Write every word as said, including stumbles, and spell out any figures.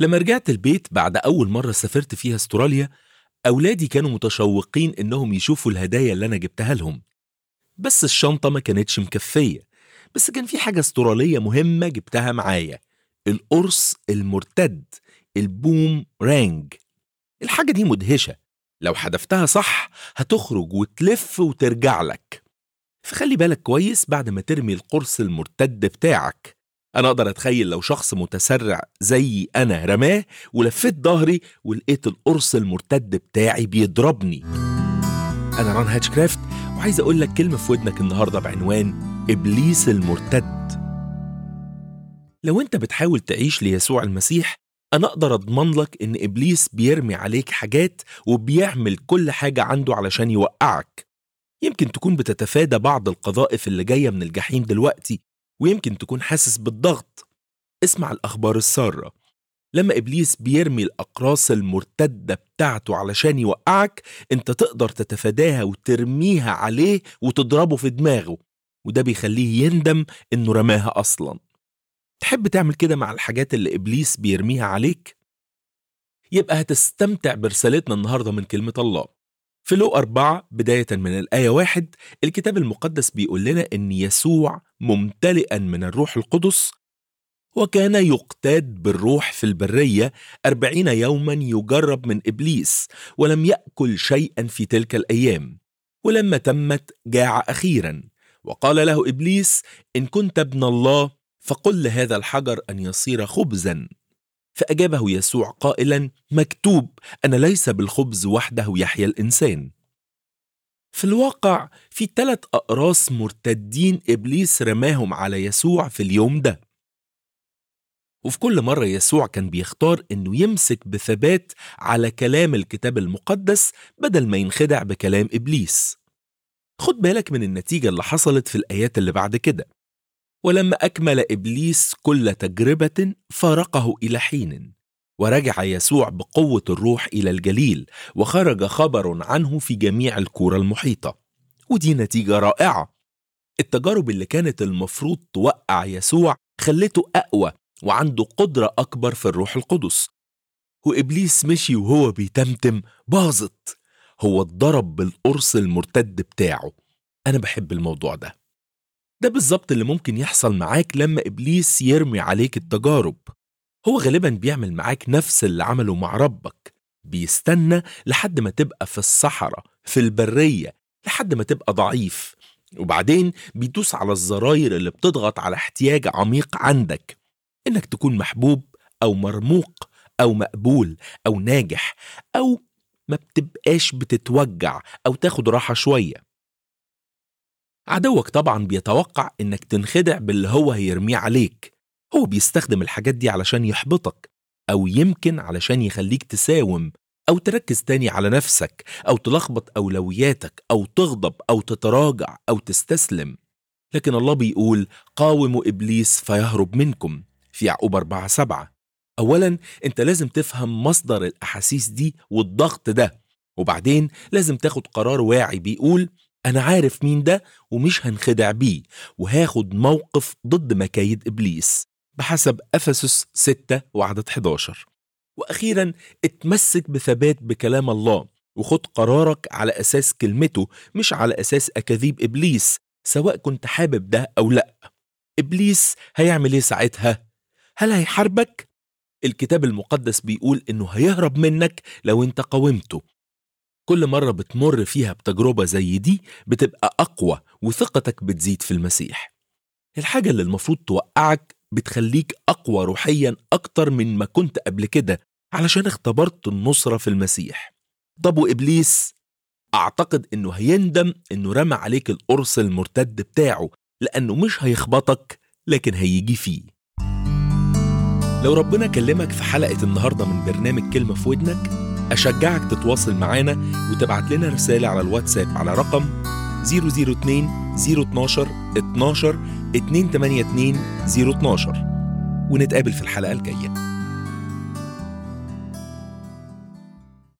لما رجعت البيت بعد أول مرة سافرت فيها استراليا، أولادي كانوا متشوقين إنهم يشوفوا الهدايا اللي أنا جبتها لهم. بس الشنطة ما كانتش مكفية. بس كان في حاجة استرالية مهمة جبتها معايا، القرص المرتد، البوم رانج. الحاجة دي مدهشة، لو حدفتها صح هتخرج وتلف وترجع لك. فخلي بالك كويس بعد ما ترمي القرص المرتد بتاعك. أنا أقدر أتخيل لو شخص متسرع زي أنا رماه ولفيت ظهري ولقيت القرص المرتد بتاعي بيضربني. أنا ران هاتشكرافت، وعايز أقول لك كلمة في ودنك النهاردة بعنوان إبليس المرتد. لو أنت بتحاول تعيش ليسوع المسيح، أنا أقدر أضمن لك إن إبليس بيرمي عليك حاجات وبيعمل كل حاجة عنده علشان يوقعك. يمكن تكون بتتفادى بعض القذائف اللي جاية من الجحيم دلوقتي، ويمكن تكون حاسس بالضغط. اسمع الأخبار السارة. لما إبليس بيرمي الأقراص المرتدة بتاعته علشان يوقعك، أنت تقدر تتفاداها وترميها عليه وتضربه في دماغه، وده بيخليه يندم إنه رماها أصلاً. تحب تعمل كده مع الحاجات اللي إبليس بيرميها عليك؟ يبقى هتستمتع برسالتنا النهاردة من كلمة الله. في لوقا أربعة بداية من الآية واحد، الكتاب المقدس بيقول لنا إن يسوع ممتلئا من الروح القدس وكان يقتاد بالروح في البرية أربعين يوما يجرب من إبليس، ولم يأكل شيئا في تلك الأيام. ولما تمت جاع أخيرا، وقال له إبليس: إن كنت ابن الله فقل لهذا الحجر أن يصير خبزا. فأجابه يسوع قائلا: مكتوب: أنا ليس بالخبز وحده يحيا الإنسان. في الواقع في ثلاث أقراص مرتدين إبليس رماهم على يسوع في اليوم ده، وفي كل مرة يسوع كان بيختار إنه يمسك بثبات على كلام الكتاب المقدس بدل ما ينخدع بكلام إبليس. خد بالك من النتيجة اللي حصلت في الآيات اللي بعد كده. ولما أكمل إبليس كل تجربة فارقه إلى حين، ورجع يسوع بقوة الروح إلى الجليل، وخرج خبر عنه في جميع القرى المحيطة. ودي نتيجة رائعة. التجارب اللي كانت المفروض توقع يسوع خلته أقوى وعنده قدرة أكبر في الروح القدس. وإبليس مشي وهو بيتمتم باظت، هو اتضرب بالقرص المرتد بتاعه. أنا بحب الموضوع ده. ده بالظبط اللي ممكن يحصل معاك لما إبليس يرمي عليك التجارب. هو غالبا بيعمل معاك نفس اللي عمله مع ربك، بيستنى لحد ما تبقى في الصحراء في البرية، لحد ما تبقى ضعيف، وبعدين بيدوس على الزراير اللي بتضغط على احتياج عميق عندك، إنك تكون محبوب أو مرموق أو مقبول أو ناجح، أو ما بتبقاش بتتوجع أو تاخد راحة شوية. عدوك طبعا بيتوقع إنك تنخدع باللي هو هيرميه عليك. هو بيستخدم الحاجات دي علشان يحبطك، أو يمكن علشان يخليك تساوم أو تركز تاني على نفسك، أو تلخبط أولوياتك، أو تغضب أو تتراجع أو تستسلم. لكن الله بيقول: قاوموا إبليس فيهرب منكم، في يعقوب أربعة سبعة. أولا أنت لازم تفهم مصدر الأحاسيس دي والضغط ده، وبعدين لازم تاخد قرار واعي بيقول: أنا عارف مين ده ومش هنخدع بيه، وهاخد موقف ضد مكايد إبليس بحسب أفسس ستة وعدد حداشر. وأخيرا اتمسك بثبات بكلام الله، وخد قرارك على أساس كلمته مش على أساس أكاذيب إبليس، سواء كنت حابب ده أو لأ. إبليس هيعمل إيه ساعتها؟ هل هيحاربك؟ الكتاب المقدس بيقول إنه هيهرب منك لو أنت قاومته. كل مرة بتمر فيها بتجربة زي دي بتبقى أقوى وثقتك بتزيد في المسيح. الحاجة اللي المفروض توقعك بتخليك أقوى روحيا أكتر من ما كنت قبل كده، علشان اختبرت النصرة في المسيح. طب وإبليس؟ أعتقد إنه هيندم إنه رمى عليك القرص المرتد بتاعه، لأنه مش هيخبطك لكن هيجي فيه. لو ربنا كلمك في حلقة النهاردة من برنامج كلمة في ودنك، أشجعك تتواصل معانا وتبعت لنا رسالة على الواتساب على رقم صفر صفر اتنين صفر اتناشر اتناشر اتنين تمانية اتنين صفر اتناشر، ونتقابل في الحلقة الجاية.